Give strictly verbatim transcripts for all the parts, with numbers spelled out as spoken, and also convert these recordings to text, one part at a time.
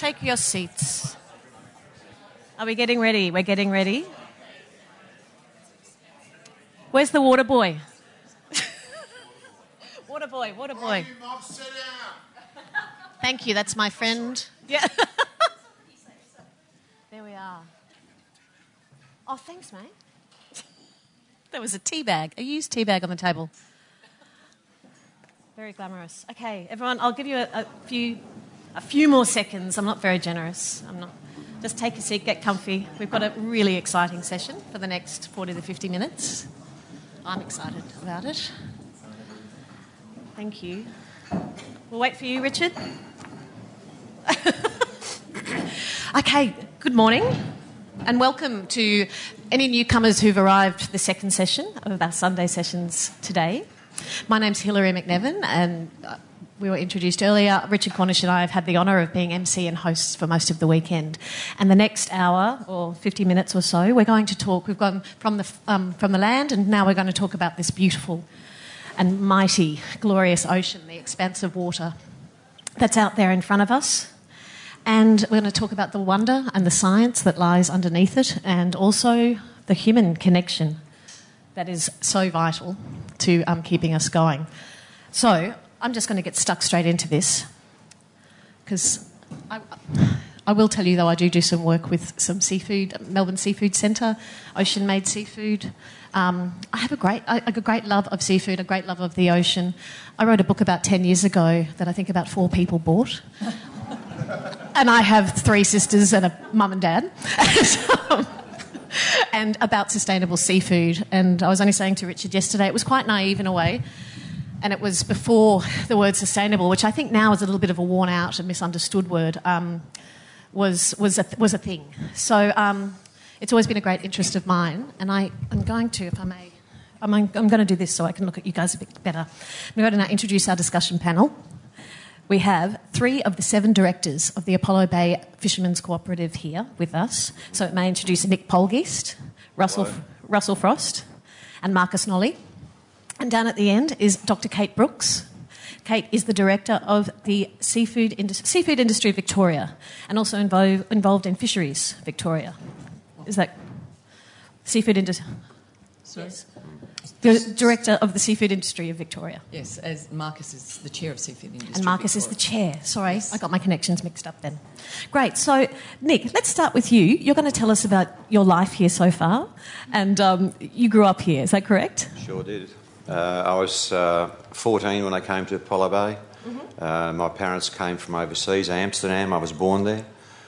take your seats. Are we getting ready? We're getting ready. Where's the water boy? Water boy, water boy. Thank you, that's my friend. Yeah. There we are. Oh, thanks, mate. There was a tea bag, a used tea bag on the table. Very glamorous. Okay, everyone, I'll give you a, a few a few more seconds. I'm not very generous. I'm not. Just take a seat, get comfy. We've got a really exciting session for the next forty to fifty minutes. I'm excited about it. Thank you. We'll wait for you, Richard. Okay, good morning and welcome to any newcomers who've arrived the second session of our Sunday sessions today. My name's Hilary McNevin and we were introduced earlier. Richard Cornish and I have had the honour of being M C and hosts for most of the weekend. And the next hour, or fifty minutes or so, we're going to talk. We've gone from the, um, from the land and now we're going to talk about this beautiful and mighty, glorious ocean, the expanse of water that's out there in front of us. And we're going to talk about the wonder and the science that lies underneath it and also the human connection that is so vital to um, keeping us going. So I'm just going to get stuck straight into this because I, I will tell you, though, I do do some work with some seafood, Melbourne Seafood Centre, ocean-made seafood. Um, I have a great, a great love of seafood, a great love of the ocean. I wrote a book about ten years ago that I think about four people bought. And I have three sisters and a mum and dad. And about sustainable seafood. And I was only saying to Richard yesterday, it was quite naive in a way. And it was before the word sustainable, which I think now is a little bit of a worn out and misunderstood word, um, was, was, a, was a thing. So um, it's always been a great interest of mine. And I am going to, if I may, I'm, I'm going to do this so I can look at you guys a bit better. I'm going to now introduce our discussion panel. We have three of the seven directors of the Apollo Bay Fishermen's Cooperative here with us. So it may introduce Nick Polgeest, Russell, Russell Frost and Marcus Nolly. And down at the end is Doctor Kate Brooks. Kate is the director of the Seafood, Indus- Seafood Industry Victoria and also invo- involved in Fisheries Victoria. Is that Seafood Industry? Yes. The director of the Seafood Industry of Victoria. Yes, as Marcus is the chair of Seafood Industry. And Marcus Victoria. is the chair. Sorry, yes. I got my connections mixed up then. Great. So, Nick, let's start with you. You're going to tell us about your life here so far. And um, you grew up here, is that correct? Sure did. Uh, I was uh, fourteen when I came to Apollo Bay. Mm-hmm. Uh, my parents came from overseas, Amsterdam. I was born there.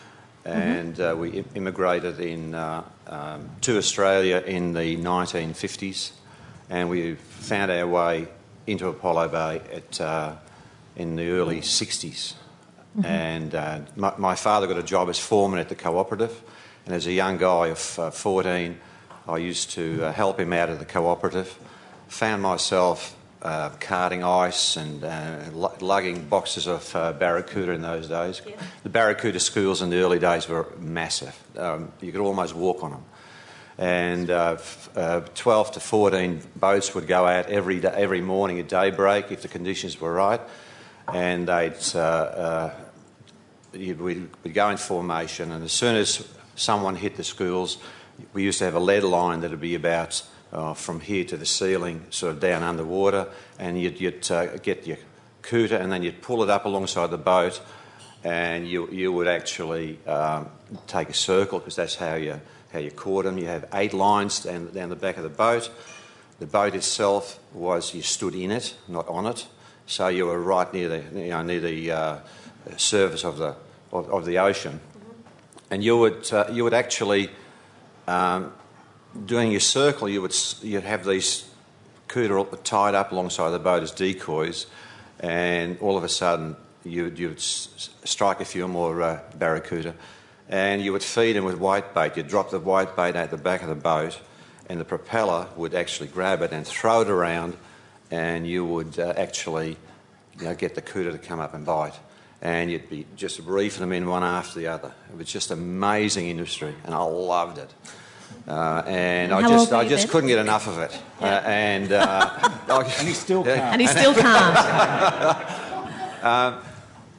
And mm-hmm. uh, we immigrated in, uh, um, to Australia in the nineteen fifties. And we found our way into Apollo Bay at, uh, in the early sixties. Mm-hmm. And uh, my, my father got a job as foreman at the cooperative. And as a young guy of uh, fourteen, I used to uh, help him out of the cooperative. Found myself uh, carting ice and uh, l- lugging boxes of uh, barracuda in those days. Yeah. The barracuda schools in the early days were massive. Um, you could almost walk on them. And uh, f- uh, twelve to fourteen boats would go out every day, every morning at daybreak if the conditions were right, and they'd uh, uh, you'd, we'd, we'd go in formation. And as soon as someone hit the schools, we used to have a lead line that would be about uh, from here to the ceiling, sort of down underwater, and you'd, you'd uh, get your cooter, and then you'd pull it up alongside the boat, and you you would actually um, take a circle because that's how you. how you caught them. You have eight lines down, down the back of the boat. The boat itself was, you stood in it, not on it, so you were right near the, you know, near the uh, surface of the of, of the ocean. And you would uh, you would actually, um, doing your circle, you would you'd have these cooter tied up alongside the boat as decoys, and all of a sudden you you would s- strike a few more uh, barracuda. And you would feed them with whitebait. You'd drop the whitebait at the back of the boat, and the propeller would actually grab it and throw it around, and you would uh, actually, you know, get the cooter to come up and bite. And you'd be just reefing them in one after the other. It was just amazing industry, and I loved it. Uh, and and I just, I just then? couldn't get enough of it. Yeah. Uh, and uh, and he still can't. And he still can't. uh,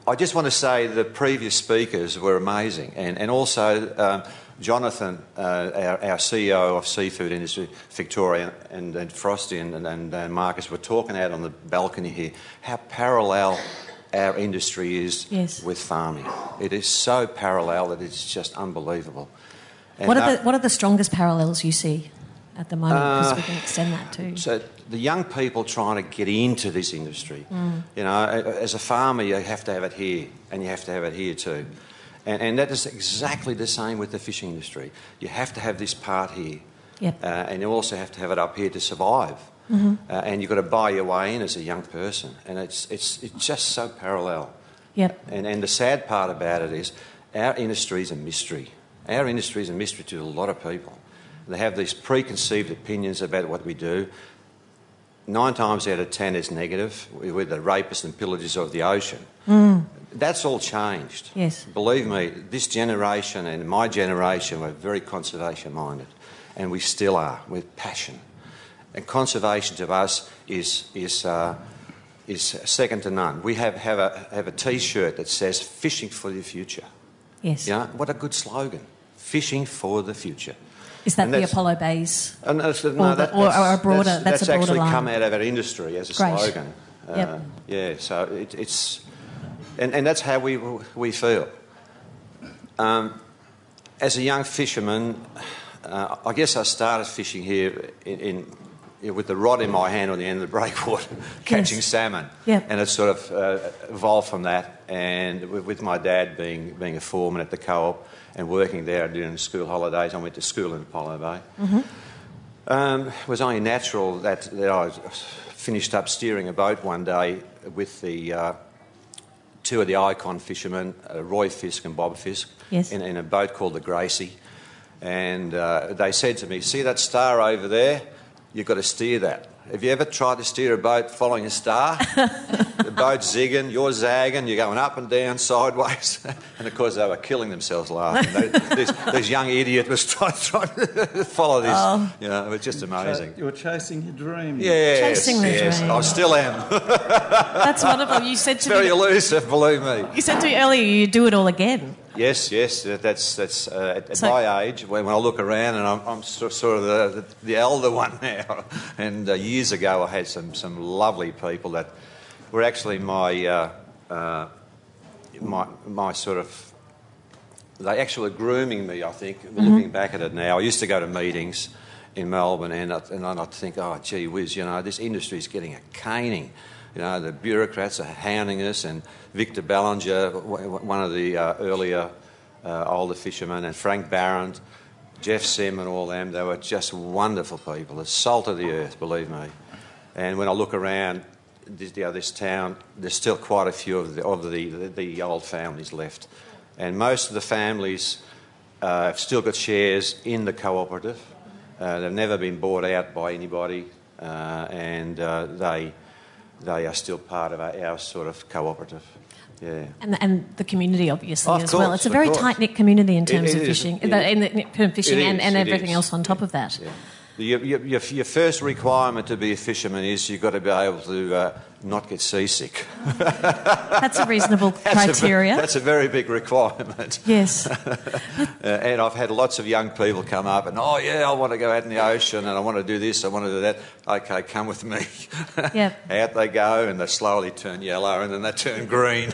I just want to say the previous speakers were amazing, and and also um, Jonathan, uh, our, our C E O of Seafood Industry Victoria, and, and Frosty and, and, and Marcus were talking out on the balcony here how parallel our industry is yes. with farming. It is so parallel that it's just unbelievable. And, what are uh, the what are the strongest parallels you see at the moment? Because Uh, we can extend that too. So the young people trying to get into this industry, Mm. you know, as a farmer you have to have it here and you have to have it here too. And, and that is exactly the same with the fishing industry. You have to have this part here. Yep. Uh, and you also have to have it up here to survive. Mm-hmm. Uh, and you've got to buy your way in as a young person. And it's, it's, it's just so parallel. Yep. And, and the sad part about it is our industry is a mystery. Our industry is a mystery to a lot of people. They have these preconceived opinions about what we do. Nine times out of ten is negative. We're the rapists and pillagers of the ocean. Mm. That's all changed. Yes. Believe me, this generation and my generation were very conservation-minded, and we still are, with passion. And conservation to us is is uh, is second to none. We have have a have a T-shirt that says "Fishing for the Future." Yes. You know, what a good slogan! Fishing for the future. Is that And the that's- Apollo Bays? Uh, no, that's- Or no, the- that- or- that's- or a broader- That's, that's a broader actually line. come out of our industry as a Great. slogan. Uh, Yep. Yeah, so it, it's, and, and that's how we we feel. Um, as a young fisherman, uh, I guess I started fishing here in, in you know, with the rod in my hand on the end of the breakwater, catching Yes. salmon. Yep. And it sort of uh, evolved from that. And with, with my dad being being a foreman at the co-op and working there during the school holidays, I went to school in Apollo Bay. Mm-hmm. Um, it was only natural that, that I finished up steering a boat one day with the uh, two of the icon fishermen, uh, Roy Fisk and Bob Fisk, Yes. in, in a boat called the Gracie. And uh, they said to me, "See that star over there? You've got to steer that. Have you ever tried to steer a boat following a star? The boat's zigging, you're zagging, you're going up and down, sideways." And of course they were killing themselves laughing. They, this, this young idiot was trying, trying to follow this. Oh. You know, it was just amazing. You were chasing your dream. Yes, Chasing the yes, dream. I still am. That's wonderful. You said to Very me, elusive, believe me. you said to me earlier you do it all again. Yes, yes, that- that's that's uh, at, at So- my age when, when I look around and I'm, I'm sort sort of the, the, the elder one now. And uh, years ago I had some, some lovely people that were actually my uh, uh, my my sort of they actually were grooming me. I think looking back at it now, I used to go to meetings in Melbourne and I'd, and I'd think, oh gee whiz, you know, this industry is getting a caning. You know, the bureaucrats are hounding us, and Victor Ballinger, w- one of the uh, earlier uh, older fishermen, and Frank Barron, Jeff Sim and all them, they were just wonderful people, the salt of the earth, believe me. And when I look around this, you know, this town, there's still quite a few of the, of the, the, the old families left. And most of the families uh, have still got shares in the cooperative. Uh, they've never been bought out by anybody, uh, and uh, they... they are still part of our, our sort of cooperative. Yeah. And, and the community, obviously, Of as well. course, It's a of very course. tight-knit community in terms It- of it is. fishing, It the, is. in the, in fishing It and, is, and it everything is. else on top of that. Yeah. Your, your, your, your first requirement to be a fisherman is you've got to be able to uh, not get seasick. That's a reasonable That's criteria. A, that's a very big requirement. Yes. Uh, and I've had lots of young people come up and, oh, yeah, I want to go out in the ocean and I want to do this, I want to do that. OK, come with me. Yep. Out they go and they slowly turn yellow and then they turn green.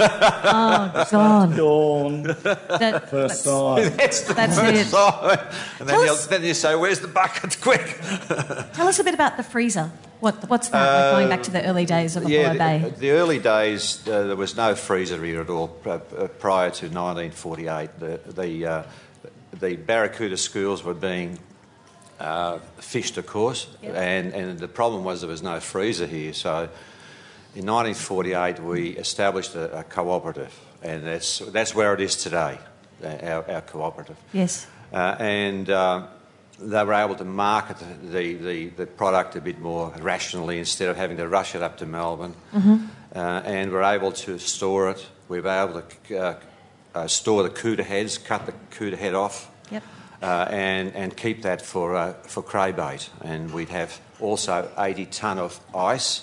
Oh, God. Dawn, That, first that's, sight. That's the That's first it. sign. And then, Tell you us- then you say, where's the bucket? Quick. tell us a bit about the freezer. What, what's that, like going back to the early days of Apollo Yeah, Bay? the, the early days, uh, there was no freezer here at all uh, uh, prior to nineteen forty-eight. The, the, uh, the barracuda schools were being uh, fished, of course, Yep. and, and the problem was there was no freezer here. So in nineteen forty-eight, we established a, a cooperative, and that's, that's where it is today, uh, our, our cooperative. Yes. Uh, and uh, they were able to market the, the, the product a bit more rationally instead of having to rush it up to Melbourne. Mm-hmm. Uh, and we're able to store it. We were able to uh, uh, store the cooter heads, cut the cooter head off, Yep. uh, and, and keep that for, uh, for craybait. And we'd have also eighty tonne of ice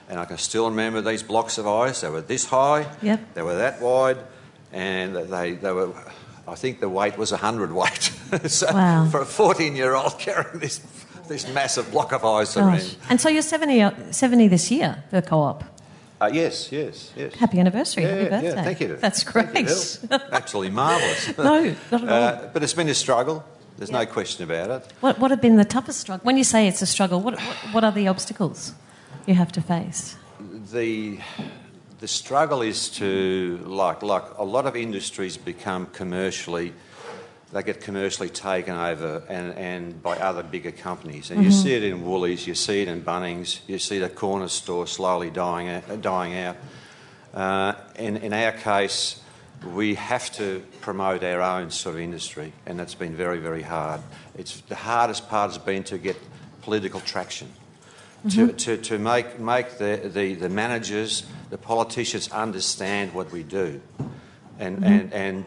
and I can still remember these blocks of ice. They were this high, Yep. they were that wide, and they they were. I think the weight was a hundred weight. So Wow. for a fourteen-year-old carrying this this massive block of ice Gosh. around. And so you're seventy, uh, seventy this year, the co-op. Uh, yes, yes, yes. Happy anniversary. Yeah, Happy birthday. yeah, thank you. That's great. Thank you, Hill. Absolutely marvellous. No, not at all. Uh, but it's been a struggle. There's Yeah. no question about it. What, what have been the toughest struggle? When you say it's a struggle, what, what, what are the obstacles you have to face? The the struggle is to like like a lot of industries become commercially. They get commercially taken over and, and by other bigger companies. And Mm-hmm. you see it in Woolies, you see it in Bunnings, you see the corner store slowly dying out. Dying out. Uh, in, in our case, we have to promote our own sort of industry, and that's been very, very hard. It's the hardest part has been to get political traction, Mm-hmm. to, to, to make, make the, the, the managers, the politicians understand what we do. And, Mm-hmm. and, and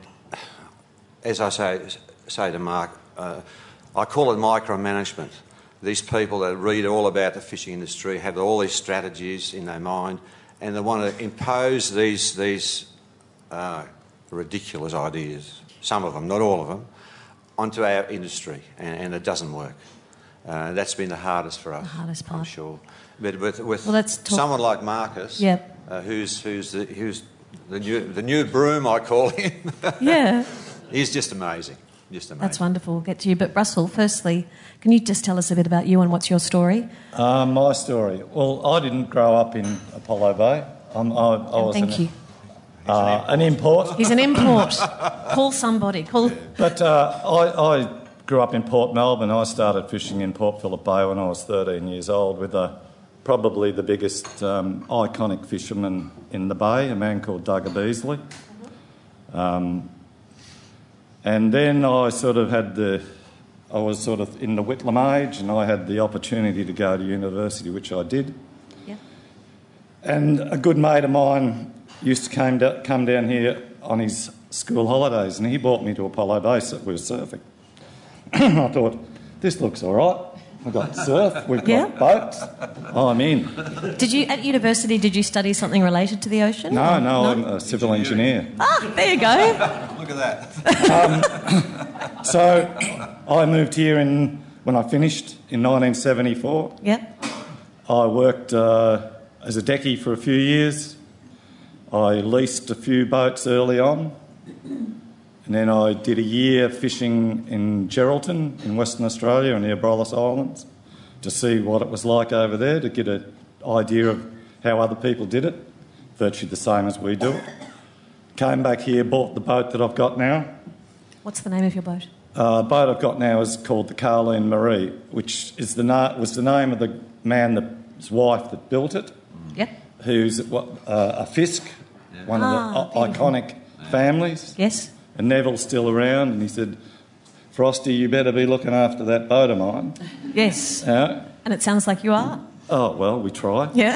as I say, say to Mark, uh, I call it micromanagement. These people that read all about the fishing industry have all these strategies in their mind, and they want to impose these these uh, ridiculous ideas, some of them, not all of them, onto our industry, and, and it doesn't work. Uh, that's been the hardest for us, The hardest part. I'm sure. But with, with Well, let's talk- someone like Marcus, Yep. uh, who's who's the, who's the new the new broom, I call him. Yeah, He's just amazing, just amazing. that's wonderful. We'll get to you. But Russell, firstly, can you just tell us a bit about you and what's your story? Uh, my story. Well, I didn't grow up in Apollo Bay. Um, I, I was Thank an, you. Uh, an import. He's an import. Call somebody. Call. But uh, I, I grew up in Port Melbourne. I started fishing in Port Phillip Bay when I was thirteen years old with a, probably the biggest um, iconic fisherman in the bay, a man called Doug Beasley. Um, and then I sort of had the... I was sort of in the Whitlam age, and I had the opportunity to go to university, which I did. Yeah. And a good mate of mine used to come, do, come down here on his school holidays, and he brought me to Apollo Bay, so we were surfing. I thought, this looks all right. We've got surf, we've got Yeah. boats. I'm in. Did you at university? Did you study something related to the ocean? No, or- no, I'm a civil engineer. Ah, there you go. Look at that. So I moved here in when I finished in nineteen seventy-four. Yeah. I worked uh, as a decky for a few years. I leased a few boats early on. And then I did a year fishing in Geraldton in Western Australia and the Abrolhos Islands to see what it was like over there, to get an idea of how other people did it, virtually the same as we do it. Came back here, bought the boat that I've got now. What's the name of your boat? Uh, the boat I've got now is called the Carleen Marie, which is the na- was the name of the man, that, his wife that built it, Yep. who's uh, a Fisk, one Ah, of the o- iconic families. Yes. And Neville's still around, and he said, Frosty, you better be looking after that boat of mine. Yes. Uh, And it sounds like you are. oh, well, we try. Yeah.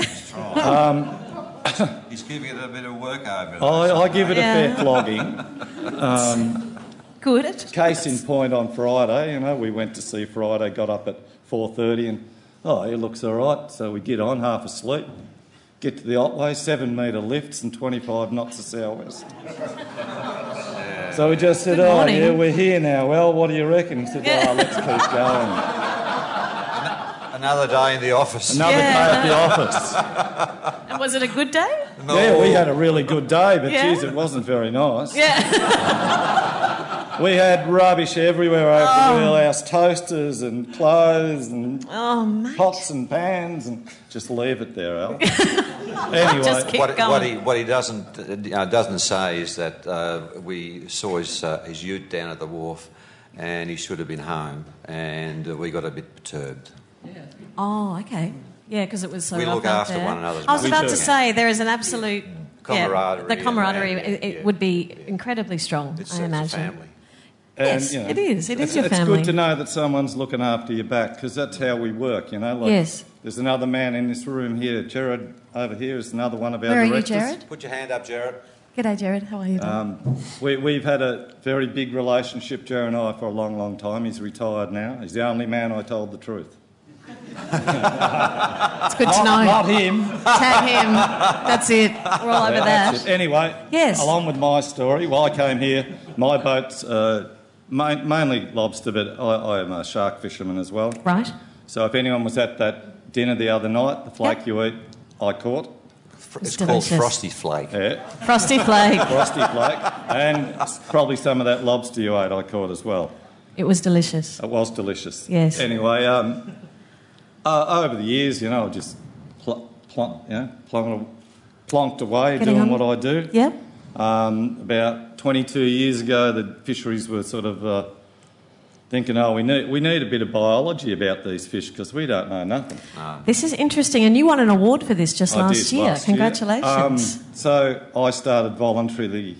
He's giving it a bit of work over. I, I give it Yeah. a fair flogging. Good. Case in point on Friday, you know, we went to see Friday, got up at four thirty, and, oh, it looks all right. So we get on, half asleep, get to the Otway, seven metre lifts and twenty-five knots of sou'west. So we just said, Good oh, morning. yeah, we're here now. Well, what do you reckon? He said, Yeah. oh, let's keep going. Another day in the office. Another Yeah. day at the office. And was it a good day? No. Yeah, we had a really good day, but Yeah. geez, it wasn't very nice. Yeah. We had rubbish everywhere over Oh. the wheelhouse, toasters and clothes and Oh, mate. pots and pans, and just leave it there, Al. Anyway, Just keep What, going. what he what he doesn't uh, doesn't say is that uh, we saw his uh, his ute down at the wharf, and he should have been home, and uh, we got a bit perturbed. Oh, okay. Yeah, because it was so We rough look out after there. one another's I was mates. about We to do. say there is an absolute Camaraderie Yeah, the camaraderie. around, it, it yeah. would be incredibly strong. It's, I it's a imagine. family. and, Yes, you know, it is. It is it's, your it's family. good to know that someone's looking after your back, because that's how we work, you know. Like, Yes. There's another man in this room here. Jared over here is another one of our Where are you, directors. Jared? Put your hand up, Jared. G'day, Jared. How are you? doing? Um, we, we've had a very big relationship, Jared and I, for a long, long time. He's retired now. He's the only man I told the truth. It's good to Not, know. not him. Tag him. That's it. We're all over Yeah, that. that's it. Anyway, Yes. along with my story, while I came here, my boat's uh, ma- mainly lobster, but I, I am a shark fisherman as well. Right. So if anyone was at that dinner the other night, the flake Yep. you eat, I caught. It's, It's called delicious. Frosty Flake. Yeah, Frosty flake. frosty flake. And probably some of that lobster you ate I caught as well. It was delicious. It was delicious. Yes. Anyway, um, uh, over the years, you know, I just pl- pl- you know, plonk- plonked away Getting doing on. what I do. Yep. Um, about twenty-two years ago, the fisheries were sort of uh, thinking, oh, we need, we need a bit of biology about these fish because we don't know nothing. This is interesting, and you won an award for this just I last did year. last year. Congratulations. Um, so I started voluntarily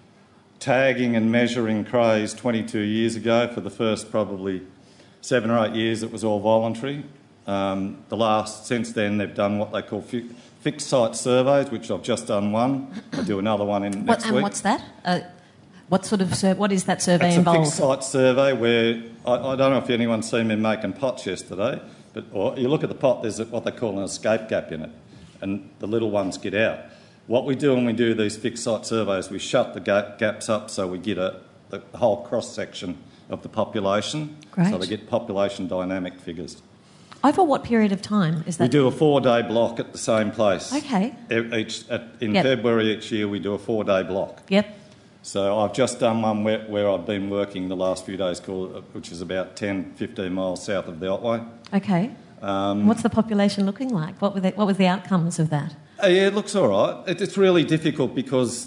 tagging and measuring crays twenty-two years ago. For the first probably seven or eight years, it was all voluntary. Um, the last, since then, they've done what they call fi- fixed site surveys, which I've just done one. I do another one in what, next and week. what's that? Uh, what sort of sur- what is that survey It's involved? a fixed site survey where I, I don't know if anyone's seen me making pots yesterday, but or you look at the pot, there's what they call an escape gap in it, and the little ones get out. What we do when we do these fixed site surveys, we shut the gap, gaps up so we get a, the whole cross section of the population, Great. so they get population dynamic figures. Over what period of time is that? We do a four-day block at the same place. Okay. E- Each at, in Yep. February each year, we do a four-day block. Yep. So I've just done one where, where I've been working the last few days, called, which is about ten, fifteen miles south of the Otway. Okay. Um, What's the population looking like? What were the, what was the outcomes of that? Uh, yeah, it looks all right. It, it's really difficult because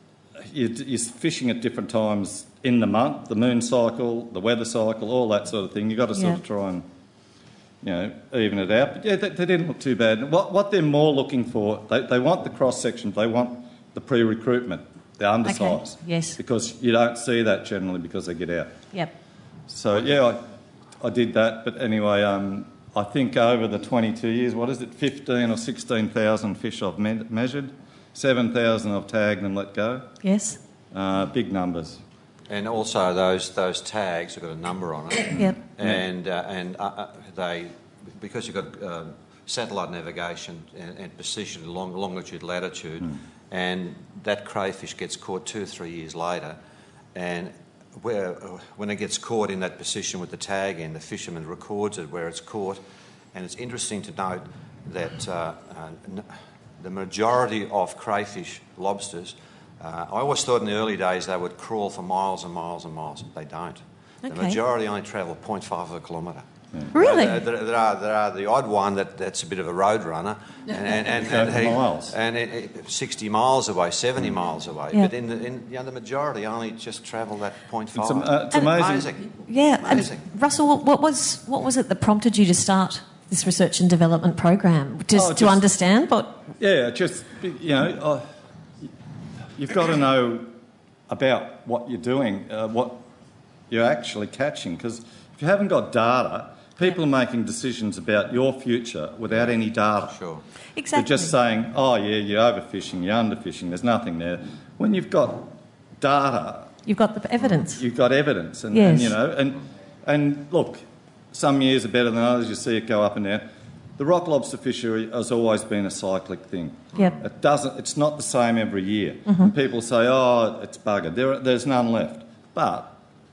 you, you're fishing at different times in the month, the moon cycle, the weather cycle, all that sort of thing. You've got to sort Yeah. of try and, you know, even it out. But yeah, they, they didn't look too bad. What, what they're more looking for, they, they want the cross-section, they want the pre-recruitment, the undersize. Okay, yes. Because you don't see that generally because they get out. Yep. So, yeah, I, I did that. But anyway, um, I think over the twenty-two years, what is it, fifteen or sixteen thousand fish I've me- measured, seven thousand I've tagged and let go. Yes. Uh, big numbers. And also those those tags have got a number on it. Yep. And uh, and uh, uh, they, because you've got um, satellite navigation and, and precision, long, longitude, latitude, Mm. and that crayfish gets caught two or three years later, and where when it gets caught in that position with the tag in, the fisherman records it where it's caught, and it's interesting to note that uh, uh, n- the majority of crayfish, lobsters. Uh, I always thought in the early days they would crawl for miles and miles and miles. They don't. The Okay. majority only travel zero point five of a kilometre. Really? There, there, there are there are the odd one that, that's a bit of a road runner, and and, and, and, Go for he- miles. and it, it, sixty miles away, seventy miles away. Yeah. But in the in you know, the majority only just travel that zero point five. It's, am- uh, it's And- amazing. Amazing. Yeah. and Amazing. Russell, what was what was it that prompted you to start this research and development program? Just Oh, to just- understand what? Yeah, just, you know, uh, you've got to know about what you're doing, uh, what you're actually catching, because if you haven't got data, people are making decisions about your future without any data. Sure. Exactly. They're just saying, oh, yeah, you're overfishing, you're underfishing, there's nothing there. When you've got data, You've got the evidence. you've got evidence. And, Yes. and you know, and, and look, some years are better than others, you see it go up and down. The rock lobster fishery has always been a cyclic thing. Yep. It doesn't, it's not the same every year. Mm-hmm. And people say, oh, it's buggered. There, there's none left. But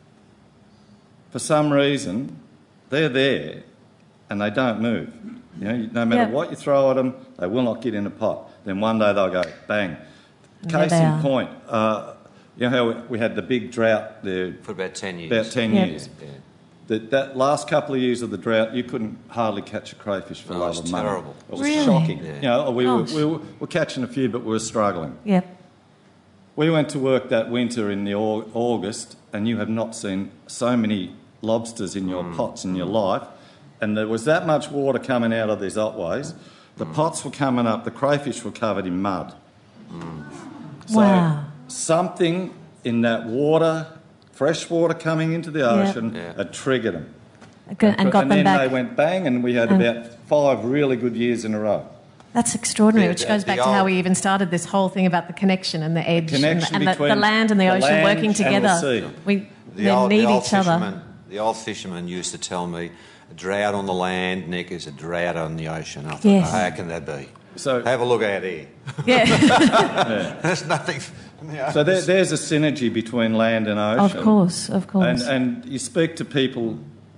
for some reason, they're there and they don't move. You know, no matter Yep. what you throw at them, they will not get in a pot. Then one day they'll go, bang. And there Case they in are. point, uh, you know how we- we had the big drought there For about ten years. about ten Yep. years. Yeah. That, that last couple of years of the drought, you couldn't hardly catch a crayfish for No, it love was of money. terrible. It was Really? shocking. Yeah. You know, we were, Gosh. we were, were catching a few, but we were struggling. Yep. We went to work that winter in the Au- August, and you have not seen so many lobsters in your pots in your life. And there was that much water coming out of these Otways. The pots were coming up, the crayfish were covered in mud. So Wow. something in that water, fresh water coming into the Yeah. ocean, Yeah. had triggered them. Go- And got and them then back. they went bang, and we had And- about five really good years in a row. That's extraordinary, The- which the- goes the back to how old- we even started this whole thing about the connection and the edge Connection and, the, and the, between the land and the, the ocean land working and the together. sea. We The they old, need the old each other. fisherman, the old fisherman used to tell me a drought on the land, Nick, is a drought on the ocean. I thought, Yes. how can that be? So, Have a look out here. Yeah. yeah. There's nothing. You know, so there, there's a synergy between land and ocean. Of course, of course. And, and you speak to people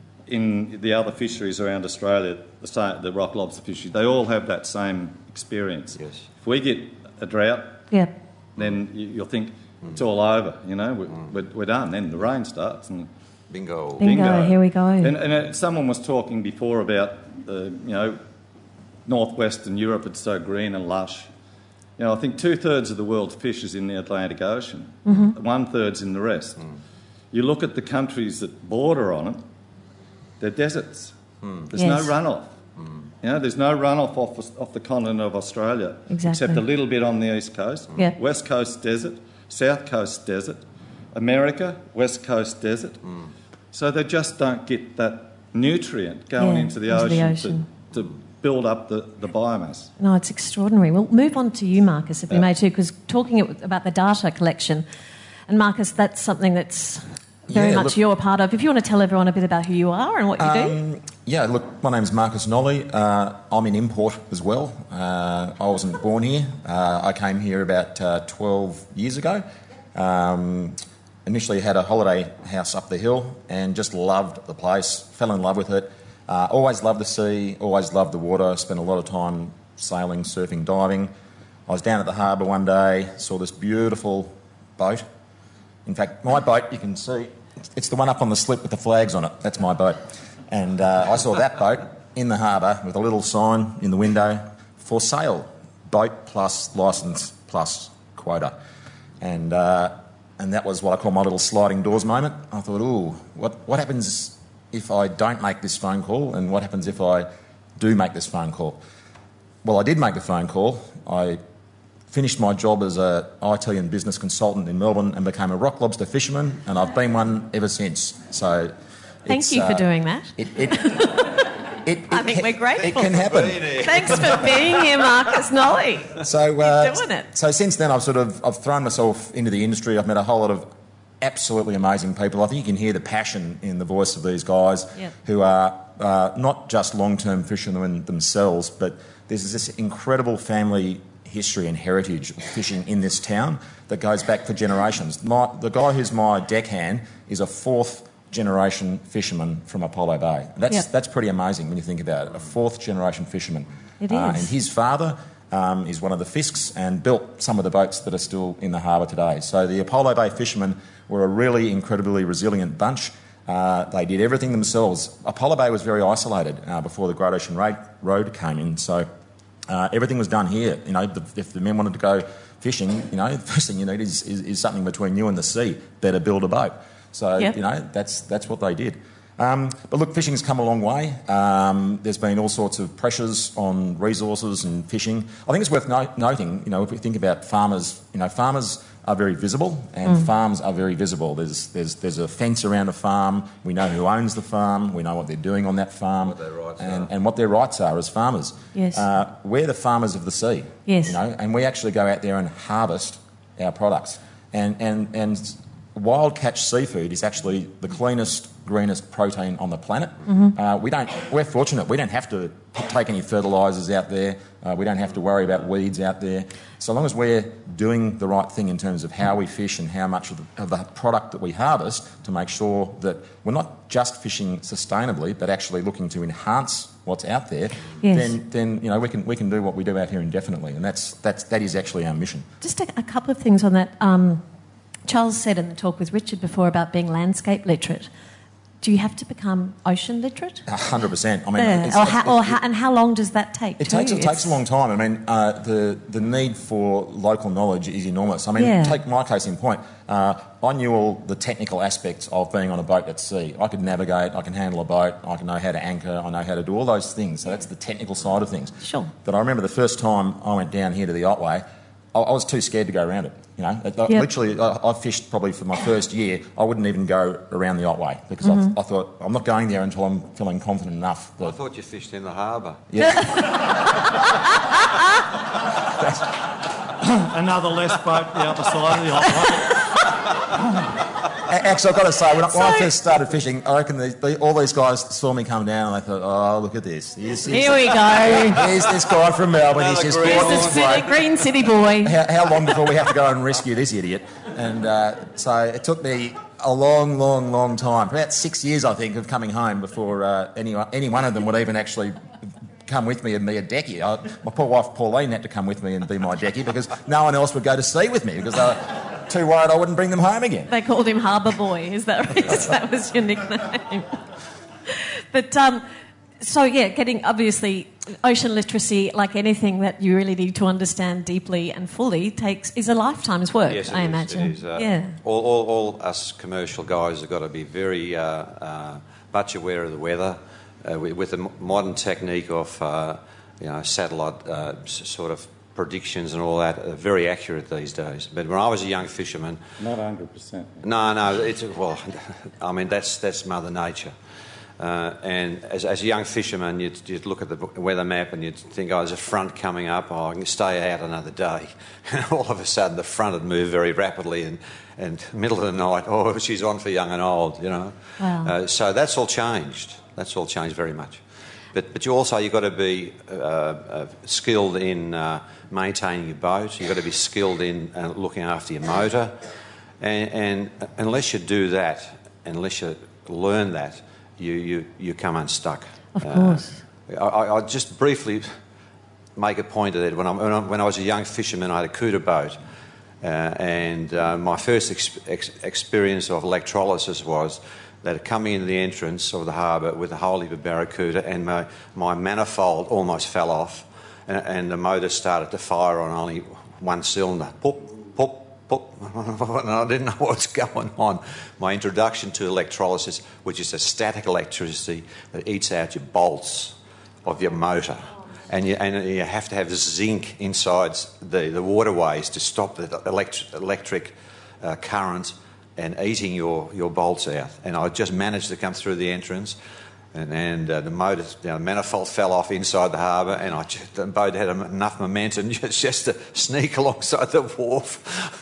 in the other fisheries around Australia, the, sa- the rock lobster fishery, they all have that same experience. Yes. If we get a drought, yeah. then you, you'll think it's all over, you know, we're, we're, we're done. Then the rain starts and bingo. Bingo, here we go. And, and uh, someone was talking before about, the, you know, northwestern Europe, it's so green and lush. You know, I think two-thirds of the world's fish is in the Atlantic Ocean. Mm-hmm. One-third's in the rest. Mm. You look at the countries that border on it, they're deserts. Mm. There's Yes. no runoff. Mm. You know, there's no runoff off, off the continent of Australia, Exactly. except a little bit on the east coast. Yeah. West coast desert, south coast desert. America, west coast desert. Mm. So they just don't get that nutrient going Yeah, into the into ocean, the ocean. To, to build up the, the biomass. No, it's extraordinary. We'll move on to you, Marcus, if we Yeah. may too, because talking it- about the data collection, and Marcus, that's something that's very Yeah, much look- you're a part of. If you want to tell everyone a bit about who you are and what you do. Um, yeah, look, my name's Marcus Nolly. Uh, I'm in import as well. Uh, I wasn't born here. Uh, I came here about uh, twelve years ago. Um, initially had a holiday house up the hill and just loved the place, fell in love with it. Uh, always loved the sea, always loved the water, spent a lot of time sailing, surfing, diving. I was down at the harbour one day, saw this beautiful boat. In fact, my boat, you can see, it's the one up on the slip with the flags on it. That's my boat. And uh, I saw that boat in the harbour with a little sign in the window, for sale, boat plus licence plus quota. And uh, and that was what I call my little sliding doors moment. I thought, ooh, what, what happens if I don't make this phone call, and what happens if I do make this phone call? Well, I did make the phone call. I finished my job as a I T and business consultant in Melbourne and became a rock lobster fisherman, and I've been one ever since. So, Thank it's, you for uh, doing that. It, it, it, I it think can- we're grateful. It can happen. Thanks for being here, Marcus Nolly. So, uh, doing it. so since then, I've sort of I've thrown myself into the industry. I've met a whole lot of absolutely amazing people. I think you can hear the passion in the voice of these guys Yep. who are uh, not just long-term fishermen themselves, but there's this incredible family history and heritage of fishing in this town that goes back for generations. My, the guy who's my deckhand is a fourth generation fisherman from Apollo Bay. That's Yep. that's pretty amazing when you think about it. A fourth generation fisherman. It Uh, is. and his father um, is one of the Fisks and built some of the boats that are still in the harbour today. So the Apollo Bay fishermen were a really incredibly resilient bunch. Uh, they did everything themselves. Apollo Bay was very isolated uh, before the Great Ocean Road, Road came in. So uh, everything was done here. You know, the, if the men wanted to go fishing, you know, the first thing you need is, is, is something between you and the sea. Better build a boat. So, Yep. you know, that's that's what they did. Um, but look, fishing's come a long way. Um, there's been all sorts of pressures on resources and fishing. I think it's worth no- noting, you know, if we think about farmers, you know, farmers are very visible and farms are very visible. There's, there's, there's a fence around a farm. We know who owns the farm. We know what they're doing on that farm. What their rights and, are. and what their rights are as farmers. Yes. Uh, we're the farmers of the sea. Yes. You know, and we actually go out there and harvest our products. And, and, and wild catch seafood is actually the cleanest, greenest protein on the planet. Mm-hmm. Uh, we don't. We're fortunate. We don't have to take any fertilisers out there. Uh, we don't have to worry about weeds out there. So long as we're doing the right thing in terms of how we fish and how much of the, of the product that we harvest to make sure that we're not just fishing sustainably, but actually looking to enhance what's out there, Yes. then then you know we can we can do what we do out here indefinitely, and that's that's that is actually our mission. Just a, a couple of things on that. Um, Charles said in the talk with Richard before about being landscape literate. Do you have to become ocean literate? A hundred percent. I mean, Yeah. it's- Or, it's- how, or it- how, and how long does that take? It too? takes it takes It's- a long time. I mean, uh, the the need for local knowledge is enormous. I mean, Yeah. take my case in point. Uh, I knew all the technical aspects of being on a boat at sea. I could navigate. I can handle a boat. I can know how to anchor. I know how to do all those things. So that's the technical side of things. Sure. But I remember the first time I went down here to the Otway, I, I was too scared to go around it. You know, I- I- Yep. literally, I, I fished probably for my first year. I wouldn't even go around the Otway because Mm-hmm. I, I thought I'm not going there until I'm feeling confident enough I that thought you fished in the harbour. Another less boat the other side of the Otway. Actually, I've got to say, when, I, when I So- first started fishing, I reckon the, the, all these guys saw me come down and they thought, oh, look at this. Here's, here's, Here we go. here's this guy from Melbourne. He's just Another bought green this The boat. city, Green City boy. How, how long before we have to go and rescue this idiot? And uh, so it took me a long, long, long time, about six years, I think, of coming home before uh, any, any one of them would even actually come with me and be a decky. I, my poor wife Pauline had to come with me and be my decky because no one else would go to sea with me because they were too worried I wouldn't bring them home again. They called him Harbour Boy. Is that right? That was your nickname. But um, so yeah, getting obviously ocean literacy, like anything that you really need to understand deeply and fully, takes is a lifetime's work. Yes, it I is, imagine. It is. Uh, yeah. all, all, all us commercial guys have got to be very uh, uh, much aware of the weather uh, with, with the m- modern technique of uh, you know satellite uh, s- sort of predictions and all that. Are very accurate these days. But when I was a young fisherman, Not one hundred percent. no, no, it's well, I mean that's that's Mother Nature. Uh, and as, as a young fisherman, you'd, you'd look at the weather map and you'd think, oh, there's a front coming up, oh, I can stay out another day. And all of a sudden the front would move very rapidly and, and middle of the night, oh, she's on for young and old, you know. Wow. Uh, so that's all changed. That's all changed very much. But, but you also, you've got to be uh, uh, skilled in uh, maintaining your boat. You've got to be skilled in uh, looking after your motor. And, and unless you do that, unless you learn that, you, you, you come unstuck. Of course. Uh, I, I'll just briefly make a point of that. When I, when I, when I was a young fisherman, I had a cooter boat. Uh, and uh, my first ex- ex- experience of electrolysis was that coming into the entrance of the harbour with a whole heap of barracuda, and my, my manifold almost fell off, and, and the motor started to fire on only one cylinder. Pop, pop, pop. And I didn't know what was going on. My introduction to electrolysis, which is a static electricity that eats out your bolts of your motor. And you, and you have to have zinc inside the, the waterways to stop the elect, electric uh, current and eating your, your bolts out. And I just managed to come through the entrance, and, and uh, the motor, you know, manifold fell off inside the harbour, and I just, the boat had enough momentum just, just to sneak alongside the wharf.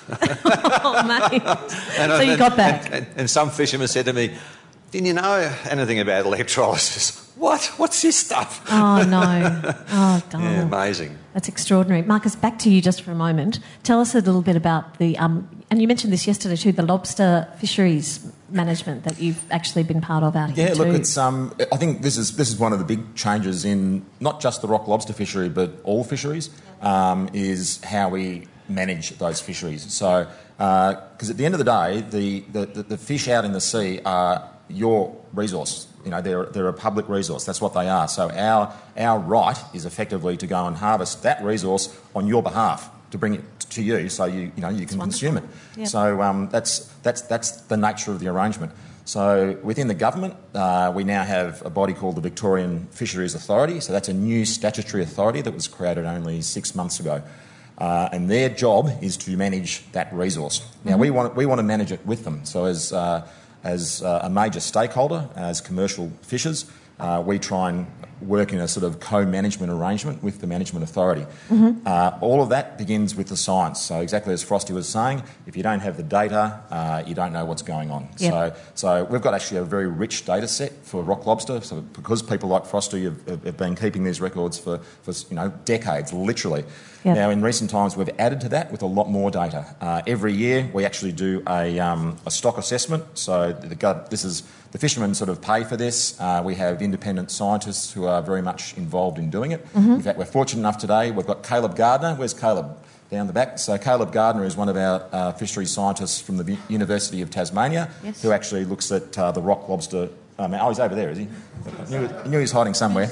Oh, mate. And, So you and- got back. And, and, and some fisherman said to me, "Didn't you know anything about electrolysis?" What? What's this stuff? Oh, no. Oh, darn. Yeah, amazing. That's extraordinary. Marcus, back to you just for a moment. Tell us a little bit about the, um, and you mentioned this yesterday too, the lobster fisheries management that you've actually been part of out here Yeah, too. look, it's. Um, I think this is this is one of the big changes in not just the rock lobster fishery, but all fisheries. Um, is how we manage those fisheries. So, because at the end of the day, the, the, the, the fish out in the sea are your resource. You know, they're they're a public resource. That's what they are. So our our right is effectively to go and harvest that resource on your behalf, to bring it to you, so you you know you can consume it. Yeah. So um, that's that's that's the nature of the arrangement. So within the government, uh, we now have a body called the Victorian Fisheries Authority. So that's a new statutory authority that was created only six months ago. Uh, and their job is to manage that resource. Now, mm-hmm. we want we want to manage it with them. So as uh, as uh, a major stakeholder, as commercial fishers, uh, we try and work in a sort of co-management arrangement with the management authority. Mm-hmm. Uh, all of that begins with the science. So exactly as Frosty was saying, if you don't have the data, uh, you don't know what's going on. Yep. So so we've got actually a very rich data set for rock lobster. So because people like Frosty have, have been keeping these records for, for you know decades, literally. Yep. Now in recent times we've added to that with a lot more data. Uh, every year we actually do a, um, a stock assessment. So the, this is the fishermen sort of pay for this. Uh, we have independent scientists who are very much involved in doing it. Mm-hmm. In fact, we're fortunate enough today, we've got Caleb Gardner. Where's Caleb? Down the back. So Caleb Gardner is one of our uh, fisheries scientists from the University of Tasmania, yes. who actually looks at uh, the rock lobster. Um, oh, he's over there, is he? I knew, I knew he was hiding somewhere.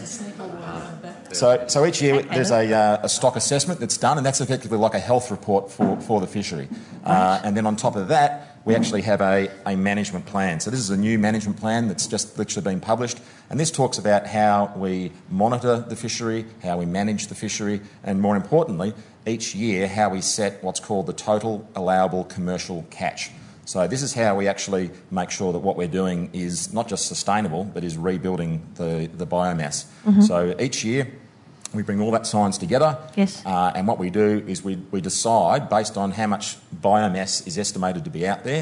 So, so each year there's a, uh, a stock assessment that's done, and that's effectively like a health report for, for the fishery. Uh, and then on top of that, we actually have a, a management plan. So this is a new management plan that's just literally been published, and this talks about how we monitor the fishery, how we manage the fishery, and more importantly, each year how we set what's called the total allowable commercial catch. So this is how we actually make sure that what we're doing is not just sustainable, but is rebuilding the, the biomass. Mm-hmm. So each year we bring all that science together, yes. uh, and what we do is we, we decide, based on how much biomass is estimated to be out there,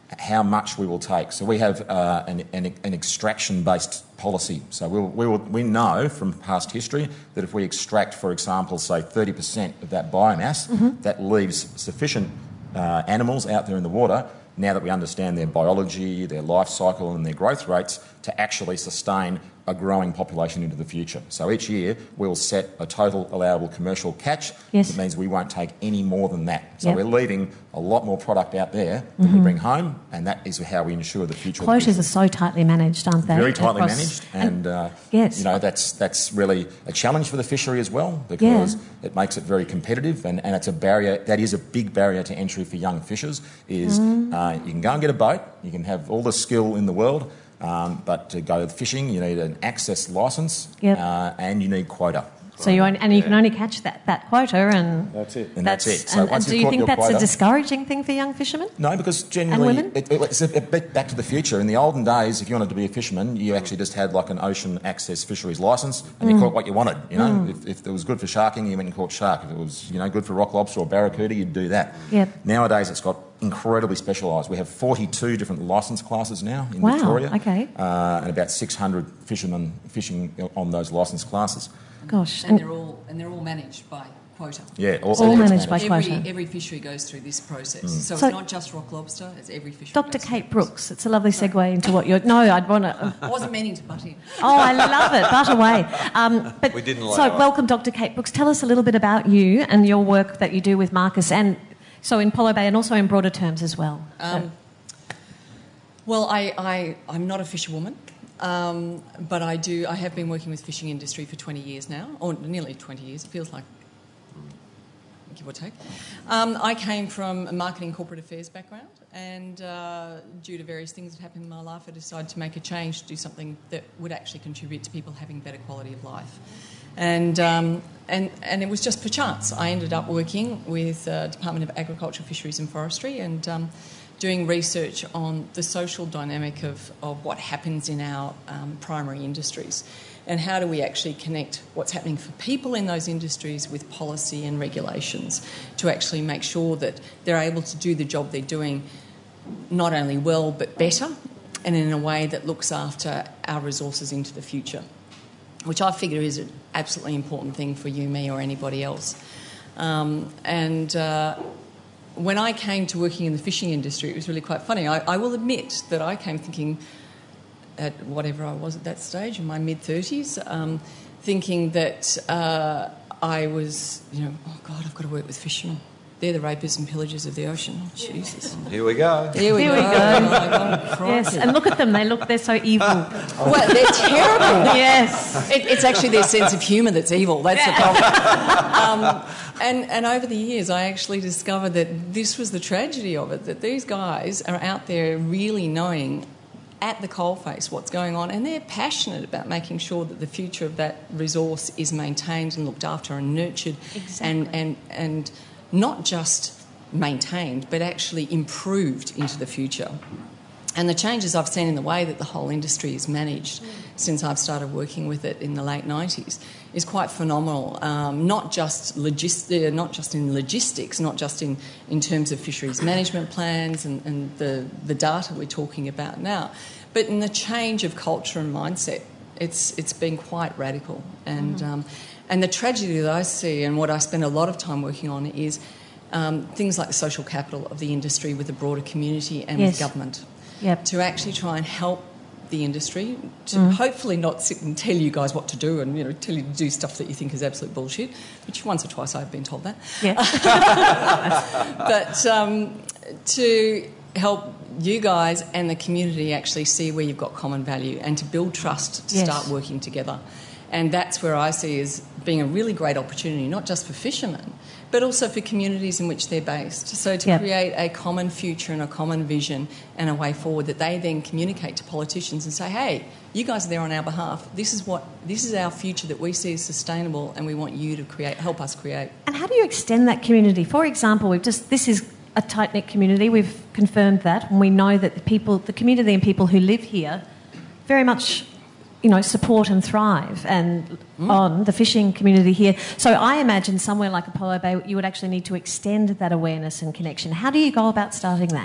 how much we will take. So we have uh, an, an, an extraction-based policy. So we'll, we will, we know from past history that if we extract, for example, say thirty percent of that biomass, mm-hmm. that leaves sufficient uh, animals out there in the water, now that we understand their biology, their life cycle and their growth rates, to actually sustain a growing population into the future. So each year we'll set a total allowable commercial catch. Yes. That means we won't take any more than that. So yep. we're leaving a lot more product out there that mm-hmm. we bring home, and that is how we ensure the future. Quotas are so tightly managed, aren't they? Very tightly Across... managed, and uh, yes. you know that's that's really a challenge for the fishery as well, because yeah. it makes it very competitive, and, and it's a barrier that is a big barrier to entry for young fishers. Is mm. uh, you can go and get a boat, you can have all the skill in the world. Um, but to go fishing, you need an access licence yep. uh, and you need quota. So you only, and you yeah. can only catch that, that quota, and that's it. And that's, that's it. So and, and do you think that's quota, a discouraging thing for young fishermen? No, because generally and women? It, it, it's a, a bit back to the future. In the olden days, if you wanted to be a fisherman, you actually just had like an ocean access fisheries licence, and mm. you caught what you wanted. You know, mm. if, if it was good for sharking, you went and caught shark. If it was you know good for rock lobster or barracuda, you'd do that. Yep. Nowadays, it's got incredibly specialised. We have forty-two different licence classes now in wow, Victoria, okay. uh, and about six hundred fishermen fishing on those licence classes. Gosh, and, and they're all and they're all managed by quota. Yeah, all, all managed by every, quota. Every fishery goes through this process, Mm. so, So- it's not just rock lobster; it's every fishery. Doctor goes Kate through Brooks, it's a lovely segue into what you're... No, I'd want to... I wasn't meaning to butt in. Oh, I love it. Butt away. Um, but We didn't so, allow it. welcome, Doctor Kate Brooks. Tell us a little bit about you and your work that you do with Marcus, and so in Apollo Bay and also in broader terms as well. Um, well, I, I I'm not a fisherwoman. Um, but I do. I have been working with fishing industry for twenty years now, or nearly twenty years. It feels like, give or take. Um, I came from a marketing corporate affairs background, and uh, due to various things that happened in my life, I decided to make a change to do something that would actually contribute to people having better quality of life. And um, and and it was just per chance. I ended up working with uh, Department of Agriculture, Fisheries and Forestry, and um, doing research on the social dynamic of, of what happens in our um, primary industries, and how do we actually connect what's happening for people in those industries with policy and regulations to actually make sure that they're able to do the job they're doing not only well but better, and in a way that looks after our resources into the future, which I figure is an absolutely important thing for you, me or anybody else. Um, and uh, when I came to working in the fishing industry, it was really quite funny. I, I will admit that I came thinking, at whatever I was at that stage, in my mid-thirties, um, thinking that uh, I was, you know, oh, God, I've got to work with fishermen. They're the rapers and pillagers of the ocean. Oh, Jesus. Here we go. Here we Here go. we go. Oh, my God, Yes, and look at them. They look, they're so evil. well, they're terrible. Yes. It, it's actually their sense of humour that's evil. That's the problem. Um, and, and over the years, I actually discovered that this was the tragedy of it, that these guys are out there really knowing at the coalface what's going on, and they're passionate about making sure that the future of that resource is maintained and looked after and nurtured, exactly. and, and, and not just maintained, but actually improved into the future. And the changes I've seen in the way that the whole industry is managed since I've started working with it in the late nineties is quite phenomenal. Um, not just logis- uh, not just in logistics, not just in, in terms of fisheries management plans and, and the, the data we're talking about now, but in the change of culture and mindset. It's it's been quite radical. And mm. um, and the tragedy that I see, and what I spend a lot of time working on, is um, things like the social capital of the industry with the broader community and yes. with government. Yep. To actually try and help the industry, to mm. hopefully not sit and tell you guys what to do and, you know, tell you to do stuff that you think is absolute bullshit, which once or twice I've been told that. Yeah. But um, to help you guys and the community actually see where you've got common value and to build trust to yes. start working together. And that's where I see as being a really great opportunity, not just for fishermen, but also for communities in which they're based. So to yep. create a common future and a common vision and a way forward that they then communicate to politicians and say, hey, you guys are there on our behalf. This is what this is our future that we see as sustainable, and we want you to create, help us create. And how do you extend that community? For example, we've just this is a tight-knit community. We've confirmed that, and we know that the people, the community and people who live here very much, you know, support and thrive and mm. on the fishing community here. So I imagine somewhere like Apollo Bay, you would actually need to extend that awareness and connection. How do you go about starting that?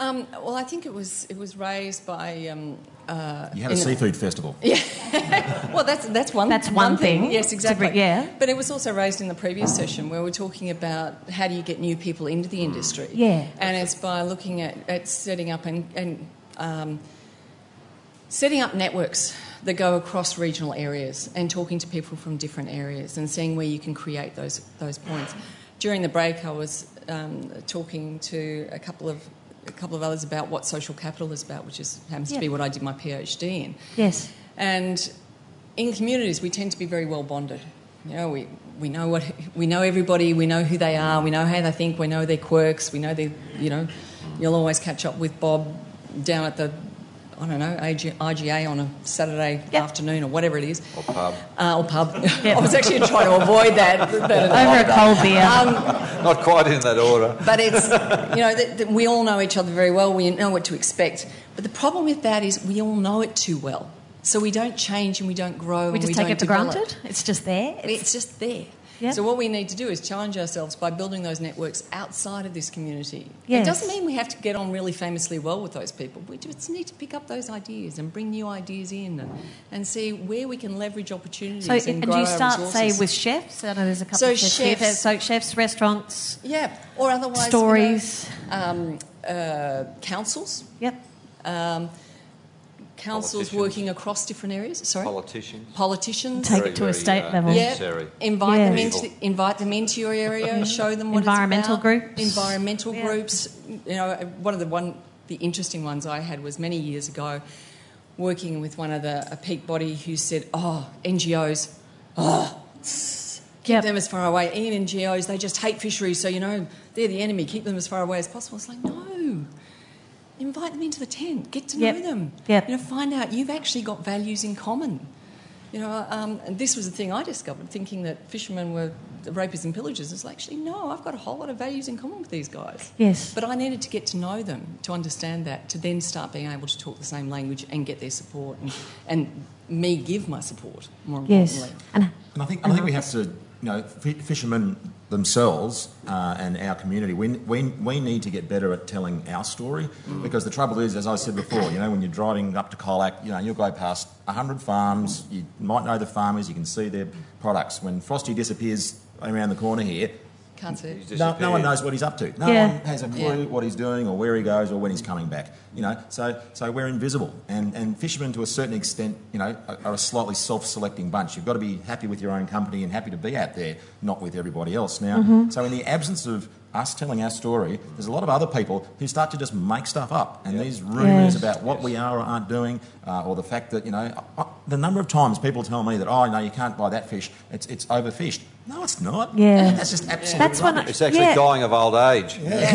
Um, well, I think it was it was raised by. Um, uh, You had a seafood festival. Well, that's that's one. That's one thing. Yes, exactly. Different- yeah. But it was also raised in the previous session where we're talking about how do you get new people into the industry. Yeah. And it's by looking at, at setting up and, and um, setting up networks that go across regional areas and talking to people from different areas and seeing where you can create those those points. During the break, I was um, talking to a couple of a couple of others about what social capital is about, which is happens Yeah. to be what I did my PhD in. Yes. And in communities, we tend to be very well bonded. You know, we, we know what we know everybody. We know who they are. We know how they think. We know their quirks. We know their. You know, you'll always catch up with Bob down at the, I don't know, I G A on a Saturday Yep. afternoon or whatever it is. Or pub. Uh, or pub. Yep. I was actually trying to avoid that. that Over a cold beer. Um, Not quite in that order. but it's, you know, that, that we all know each other very well. We know what to expect. But the problem with that is we all know it too well. So we don't change and we don't grow. we and just we take don't it for develop. granted. It's just there. It's, It's just there. Yeah. So what we need to do is challenge ourselves by building those networks outside of this community. Yes. It doesn't mean we have to get on really famously well with those people. We just need to pick up those ideas and bring new ideas in and, and see where we can leverage opportunities so, and, and grow do you our start, resources. say, with chefs? I know there's a couple So of chefs, here. chefs- So chefs, restaurants, Yeah, or otherwise... stories. You know, um, uh, councils. Yep. Um, councils Politicians. working across different areas. Sorry? Politicians. Politicians. Take Very, it to a very, state uh, level. Yeah, necessary. invite Yeah. them into invite them into your area, show them what Environmental it's about. groups. Environmental Yeah. groups. You know, one of the one the interesting ones I had was many years ago, working with one of the a peak body who said, "Oh, N G Os, oh, keep Yep. them as far away. N G Os, they just hate fisheries, so you know they're the enemy. Keep them as far away as possible." It's like, no. Invite them into the tent. Get to Yep. know them. Yep. You know, find out you've actually got values in common. You know, um, and this was the thing I discovered, thinking that fishermen were the rapists and pillagers. It's like, actually, no, I've got a whole lot of values in common with these guys. Yes. But I needed to get to know them, to understand that, to then start being able to talk the same language and get their support, and, and me give my support, more Yes. importantly. And And I think I think we have to, you know, fi- fishermen themselves uh, and our community. We, we we need to get better at telling our story, because the trouble is, as I said before, you know, when you're driving up to Colac, you know, you'll go past a hundred farms. You might know the farmers. You can see their products. When Frosty disappears around the corner here, Can't see He's it. no, no one disappeared. knows what he's up to. No Yeah. one has a clue Yeah. what he's doing or where he goes or when he's coming back. You know, so so we're invisible, and and fishermen to a certain extent, you know, are, are a slightly self-selecting bunch. You've got to be happy with your own company and happy to be out there, not with everybody else. Now, Mm-hmm. so in the absence of us telling our story, there's a lot of other people who start to just make stuff up, and Yep. these rumours Yes. about what we are or aren't doing, uh, or the fact that, you know, uh, the number of times people tell me that, oh no, you can't buy that fish, it's it's overfished. No, it's not. Yeah. That's just absolutely That's when I- rubbish. It's actually Yeah. dying of old age.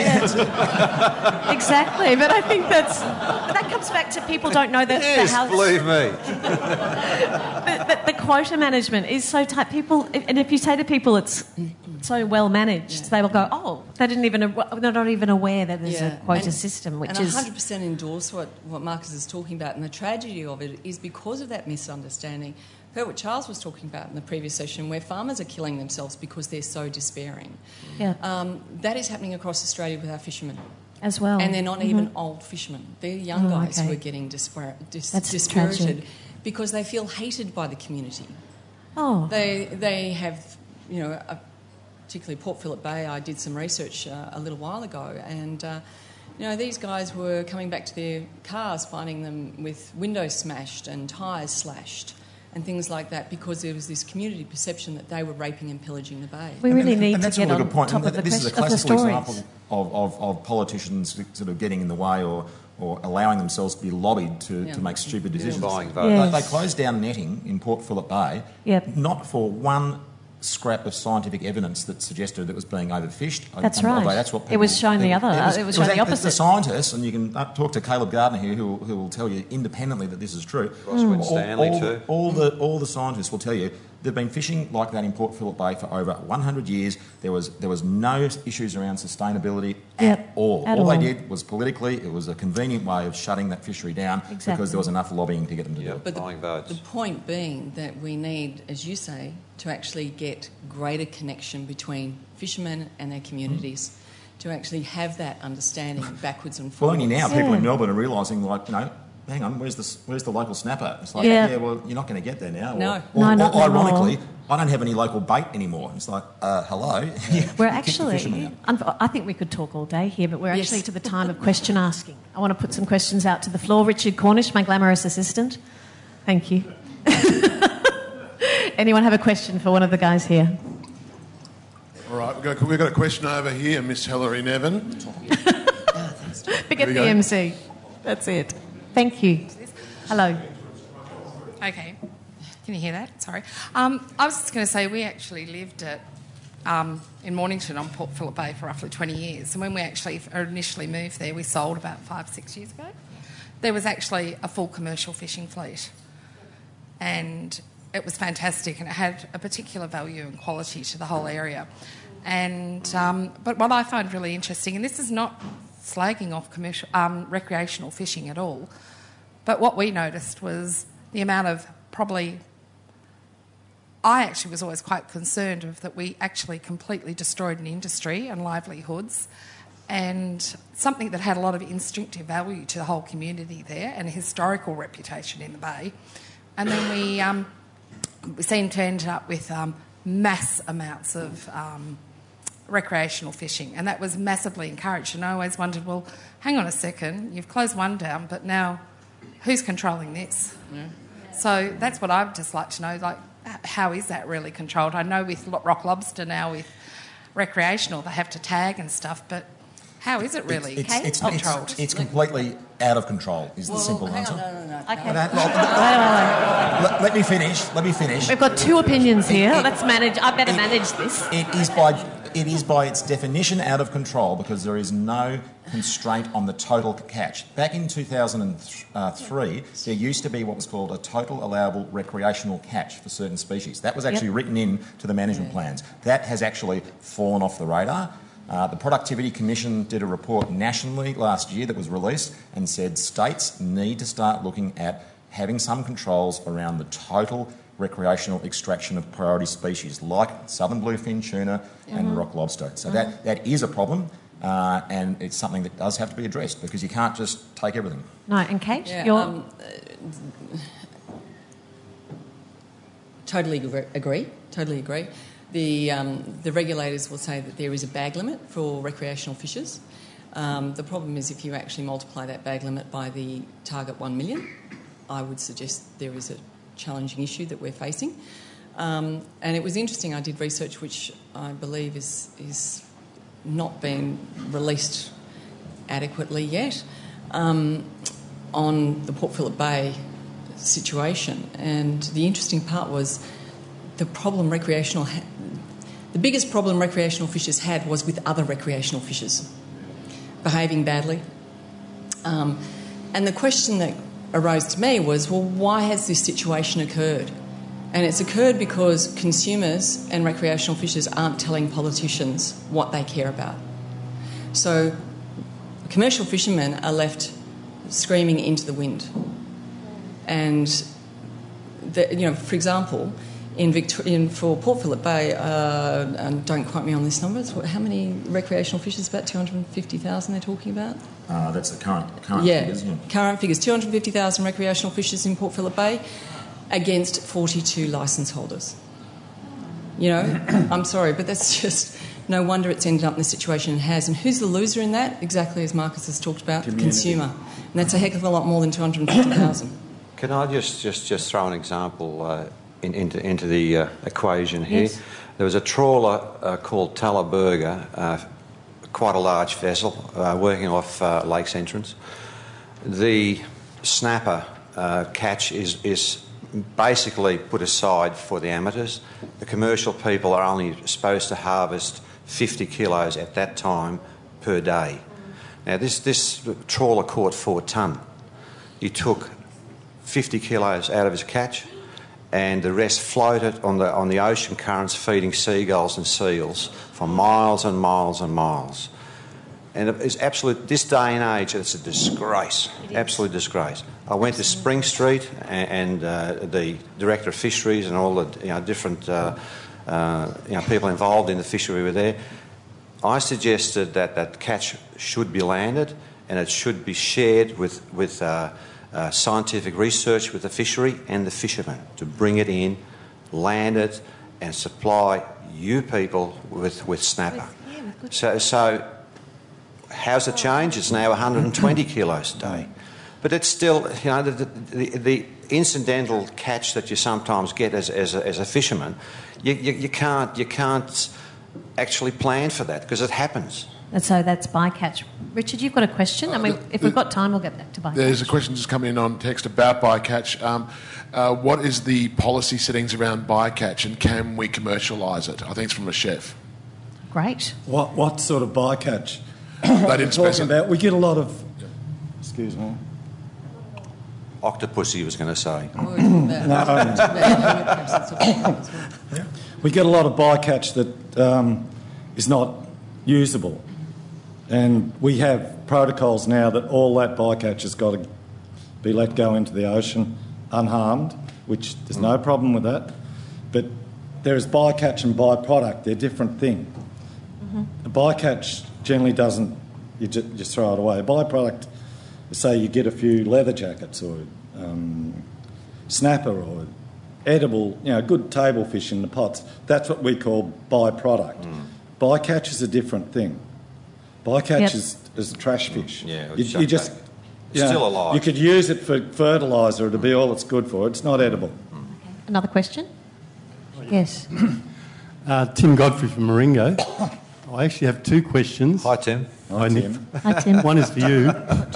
exactly, but I think that's that comes back to people don't know that the Yes, house. believe me. But, but the quota management is so tight. People, and if you say to people it's so well managed, Yeah. they will go, "Oh, they didn't even. They're not even aware that there's Yeah. a quota And- system," which and is I one hundred percent endorse what, what Marcus is talking about, and the tragedy of it is because of that misunderstanding. Heard what Charles was talking about in the previous session, where farmers are killing themselves because they're so despairing. yeah, Um, that is happening across Australia with our fishermen. as well. And they're not even old fishermen. They're young Oh, guys okay. who are getting dispar- dis- That's dispirited tragic. because they feel hated by the community. Oh, They they have, you know, a, particularly Port Phillip Bay. I did some research uh, a little while ago, and uh, you know, these guys were coming back to their cars, finding them with windows smashed and tyres slashed and things like that, because there was this community perception that they were raping and pillaging the bay. we And really then- need and to that's get a really on good point. top And of the, this is a question, of the classical stories. example of, of, of politicians sort of getting in the way or, or allowing themselves to be lobbied to, Yeah. to make stupid decisions. Buying They- votes. They, Yes. closed down netting in Port Phillip Bay, Yep. not for one scrap of scientific evidence that suggested it was being overfished. That's Um, although right. that's what It was people- showing the other- was, it was showing the act- opposite. The scientists, and you can uh, talk to Caleb Gardner here, who, who will tell you independently that this is true. Ross Wynne All- Stanley all, too. All the all the scientists will tell you they've been fishing like that in Port Phillip Bay for over one hundred years. There was there was no issues around sustainability Yep, at all. at all all. they did was politically, it was a convenient way of shutting that fishery down Exactly. because there was enough lobbying to get them to do Yep. it. But the, Buying votes. the point being that we need, as you say, to actually get greater connection between fishermen and their communities. to actually have that understanding backwards and Well, forwards. only now Yeah. people in Melbourne are realising, like, you know, hang on, where's the where's the local snapper? It's like, Yeah. yeah, well, you're not going to get there now. No. Or, No, or, not or anymore. ironically, I don't have any local bait anymore. It's like, uh, hello. We're Kick the fisherman actually, out. I think we could talk all day here, but we're Yes. actually to the time of question asking. I want to put some questions out to the floor. Richard Cornish, my glamorous assistant. Thank you. Anyone have a question for one of the guys here? All right, we've got, we've got a question over here, Miss Hilary Nevin. Forget we the go. M C. That's it. Thank you. Hello. Okay. Can you hear that? Sorry. Um, I was just going to say we actually lived at um, in Mornington on Port Phillip Bay for roughly twenty years, and when we actually initially moved there, we sold about five, six years ago. There was actually a full commercial fishing fleet, and it was fantastic, and it had a particular value and quality to the whole area. And um, but what I find really interesting, and this is not slagging off commercial um, recreational fishing at all, but what we noticed was the amount of probably. I actually was always quite concerned of that we actually completely destroyed an industry and livelihoods, and something that had a lot of instinctive value to the whole community there and a historical reputation in the bay. And then we um, we seemed to end up with um, mass amounts of um, recreational fishing, and that was massively encouraged. And I always wondered, well, hang on a second, you've closed one down, but now who's controlling this? Yeah. So that's what I'd just like to know, like, how is that really controlled? I know with Rock Lobster now, with recreational, they have to tag and stuff, but how is it really It's, it's, it's, controlled? it's, it's completely out of control, is the simple hang answer. on, no, no, no. Okay. But, uh, Wait, wait, wait. let, let me finish. Let me finish. We've got two opinions here. It- it- Let's manage. I better it- manage this. It is by it is by its definition out of control because there is no constraint on the total catch. Back in two thousand three, there used to be what was called a total allowable recreational catch for certain species. That was actually Yep. written in to the management plans. That has actually fallen off the radar. Uh, the Productivity Commission did a report nationally last year that was released and said states need to start looking at having some controls around the total recreational extraction of priority species like southern bluefin tuna and rock lobster. So that, that is a problem, uh, and it's something that does have to be addressed because you can't just take everything. No, and Kate, Yeah, you're... um, uh, totally agree, agree. Totally agree. The um, the regulators will say that there is a bag limit for recreational fishers. Um, the problem is if you actually multiply that bag limit by the target one million, I would suggest there is a challenging issue that we're facing. Um, and it was interesting, I did research which I believe is is not being released adequately yet um, on the Port Phillip Bay situation. And the interesting part was the problem recreational ha- the biggest problem recreational fishers had was with other recreational fishers behaving badly. Um, and the question that arose to me was, well, why has this situation occurred? And it's occurred because consumers and recreational fishers aren't telling politicians what they care about. So commercial fishermen are left screaming into the wind. And, the, you know, for example, in Victoria, for Port Phillip Bay, uh, and don't quote me on this number, it's what, how many recreational fishers? About two hundred fifty thousand they're talking about? Uh, that's the current, current yeah, figures. Yeah. current figures. two hundred fifty thousand recreational fishers in Port Phillip Bay against forty-two licence holders. You know, I'm sorry, but that's just... No wonder it's ended up in the situation it has. And who's the loser in that? Exactly as Marcus has talked about, the consumer. And that's a heck of a lot more than two hundred fifty thousand. Can I just, just, just throw an example uh, in, into, into the uh, equation here? Yes. There was a trawler uh, called Tallerberger, uh, quite a large vessel, uh, working off uh, Lakes Entrance. The snapper uh, catch is, is basically put aside for the amateurs. The commercial people are only supposed to harvest fifty kilos at that time per day. Now, this, this trawler caught four tonne. He took fifty kilos out of his catch, and the rest floated on the on the ocean currents, feeding seagulls and seals for miles and miles and miles. And it's absolute. This day and age, it's a disgrace, absolute disgrace. I went to Spring Street, and, and uh, the director of fisheries and all the you know different uh, uh, you know people involved in the fishery were there. I suggested that that catch should be landed and it should be shared with, with uh, uh, scientific research with the fishery and the fishermen to bring it in, land it and supply you people with, with snapper. So, so how's it changed? It's now one hundred twenty kilos a day. But it's still, you know, the, the, the incidental catch that you sometimes get as, as, a, as a fisherman, you, you, you, can't, you can't actually plan for that because it happens. And so that's bycatch. Richard, you've got a question? I mean, Uh, the, if we've got time, we'll get back to bycatch. There's a question just coming in on text about bycatch. Um, uh, what is the policy settings around bycatch and can we commercialise it? I think it's from a chef. Great. What what sort of bycatch? They didn't talking specify. about? We get a lot of. Excuse me. Octopus, he was going to say. We get a lot of bycatch that um, is not usable, and we have protocols now that all that bycatch has got to be let go into the ocean unharmed, which there's no problem with that. But there is bycatch and byproduct; they're different things. Mm-hmm. A bycatch generally doesn't you just, just throw it away. A byproduct, say you get a few leather jackets or um, snapper or edible, you know, good table fish in the pots. That's what we call byproduct. Mm. Bycatch is a different thing. Bycatch yep. is, is trash fish. Yeah, you, you just it's you know, still alive. You could use it for fertiliser to be all it's good for. It's not edible. Okay. Another question? Yes. uh, Tim Godfrey from Marengo. I actually have two questions. Hi, Tim. Hi, Hi, Nick. Tim. Hi, Tim. One is for you,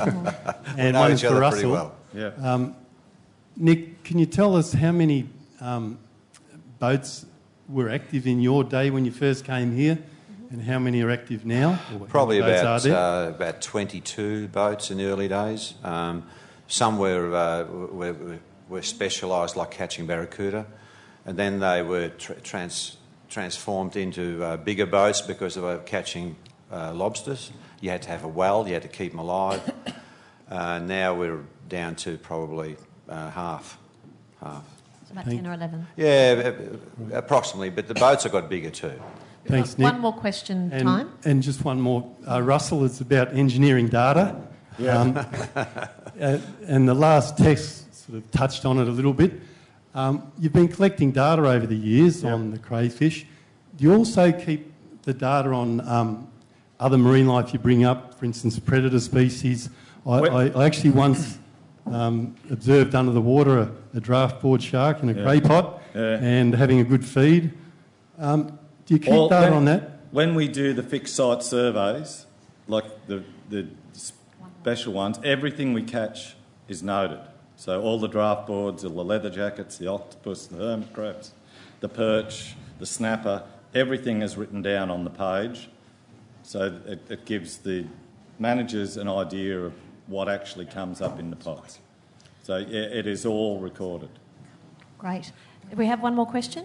and know one each is for other Russell. pretty well. Yeah. Um, Nick, can you tell us how many um, boats were active in your day when you first came here, mm-hmm. and how many are active now? Probably about uh, about twenty-two boats in the early days. Um, some were uh, were, were specialised, like catching barracuda, and then they were tra- trans. transformed into uh, bigger boats because they were catching uh, lobsters. You had to have a well, you had to keep them alive. Uh, now we're down to probably uh, half. half. It's about ten or eleven. Yeah, approximately, but the boats have got bigger too. Thanks, Nick. One more question and, time. And just one more. Uh, Russell, it's about engineering data. Yeah. Um, uh, and the last text sort of touched on it a little bit. Um, you've been collecting data over the years yep. on the crayfish. Do you also keep the data on um, other marine life you bring up, for instance, predator species? I, I, I actually once um, observed under the water a, a draft board shark in a yeah. grey pot yeah. and having a good feed. Um, do you keep well, data when, on that? When we do the fixed site surveys, like the, the special ones, everything we catch is noted. So all the draft boards, all the leather jackets, the octopus, the hermit crabs, the perch, the snapper, everything is written down on the page. So it, it gives the managers an idea of what actually comes up in the pots. So yeah, it is all recorded. Great. Do we have one more question?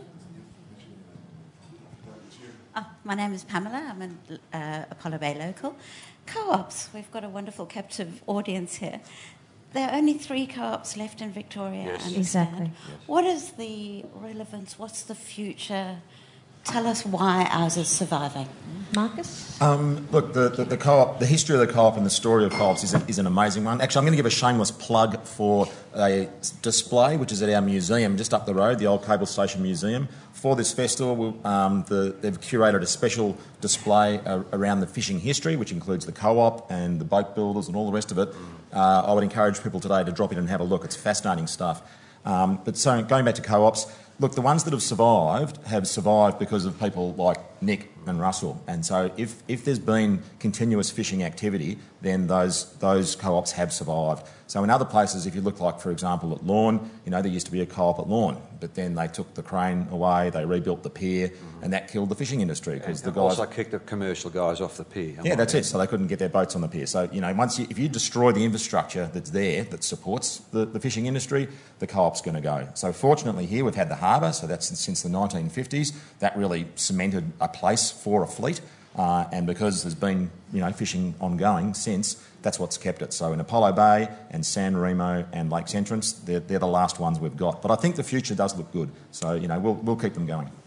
Oh, my name is Pamela. I'm an uh, Apollo Bay local. Co-ops. We've got a wonderful captive audience here. There are only three co-ops left in Victoria, yes. I understand. Exactly. Yes. What is the relevance? What's the future? Tell us why ours is surviving. Marcus? Um, look, the, the, the co-op, the history of the co-op and the story of co-ops is, a, is an amazing one. Actually, I'm going to give a shameless plug for a display which is at our museum just up the road, the old Cable Station Museum. For this festival, um, the, they've curated a special display uh, around the fishing history, which includes the co-op and the boat builders and all the rest of it. Uh, I would encourage people today to drop in and have a look. It's fascinating stuff. Um, but so going back to co-ops, look, the ones that have survived have survived because of people like Nick and Russell. And so if, if there's been continuous fishing activity, then those those co-ops have survived. So in other places, if you look like, for example, at Lorne, you know, there used to be a co-op at Lorne, but then they took the crane away, they rebuilt the pier, mm-hmm. and that killed the fishing industry because the guys also kicked the commercial guys off the pier. Yeah, that's it. So they couldn't get their boats on the pier. So, you know, once you, if you destroy the infrastructure that's there that supports the, the fishing industry, the co-op's going to go. So fortunately here we've had the harbour, so that's since the nineteen fifties. That really cemented a place for a fleet. Uh, and because there's been, you know, fishing ongoing since, that's what's kept it. So in Apollo Bay and San Remo and Lakes Entrance, they're, they're the last ones we've got. But I think the future does look good. So, you know, we'll, we'll keep them going.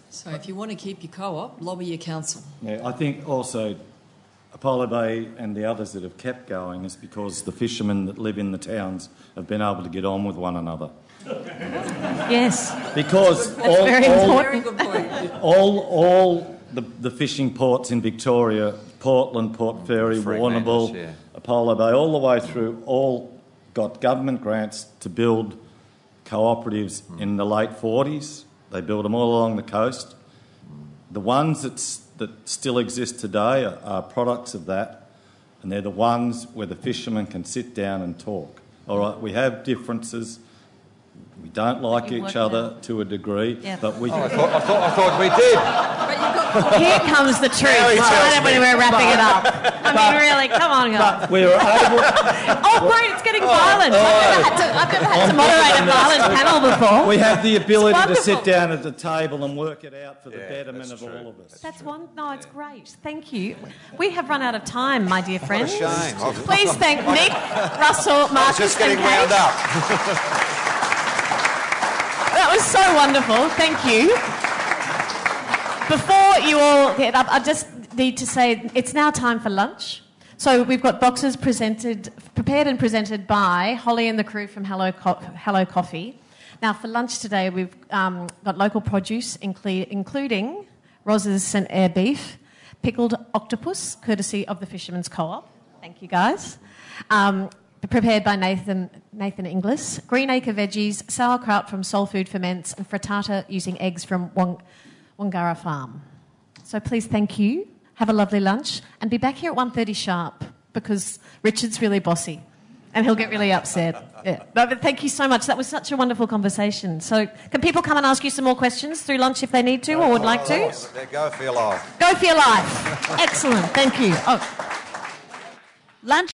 So if you want to keep your co-op, lobby your council. Yeah, I think also Apollo Bay and the others that have kept going is because the fishermen that live in the towns have been able to get on with one another. Yes. Because That's all, very all, important. Very good point. all, all the, the fishing ports in Victoria, Portland, Port Fairy, Fremantle, Warrnambool, yeah. Apollo Bay, all the way through, all got government grants to build cooperatives mm. in the late forties. They built them all along the coast. The ones that's, that still exist today are, are products of that, and they're the ones where the fishermen can sit down and talk. All right, we have differences. We don't like you each work other out. to a degree, Yeah. but we... Oh, I, thought, I, thought, I thought we did. But you've got Here comes the truth. Now he Right tells when me. we're wrapping it up. I mean, really, come on, guys. we were able... Oh, great, it's getting violent. I've never had to, I've never had to moderate a violent panel before. We have the ability to wonderful. sit down at the table and work it out for the Yeah, betterment that's of true. all of us. That's one. No, it's great. Thank you. We have run out of time, my dear What a friends. shame. Please thank Nick, Russell, I was Marcus, just getting and Kate. wound up. That was so wonderful. Thank you. Before you all get up, I just need to say it's now time for lunch. So we've got boxes presented, prepared and presented by Holly and the crew from Hello, Co- Hello Coffee. Now for lunch today, we've um, got local produce, inclu- including Roz's Saint Air beef, pickled octopus, courtesy of the Fisherman's Co-op. Thank you, guys. Um, prepared by Nathan Nathan Inglis. Greenacre veggies, sauerkraut from Soul Food Ferments, and frittata using eggs from Wang- Wangara Farm. So please, thank you. Have a lovely lunch, and be back here at one thirty sharp because Richard's really bossy, and he'll get really upset. Yeah. No, but thank you so much. That was such a wonderful conversation. So can people come and ask you some more questions through lunch if they need to or would like to? Go for your life. Go for your life. Excellent. Thank you. Oh. Lunch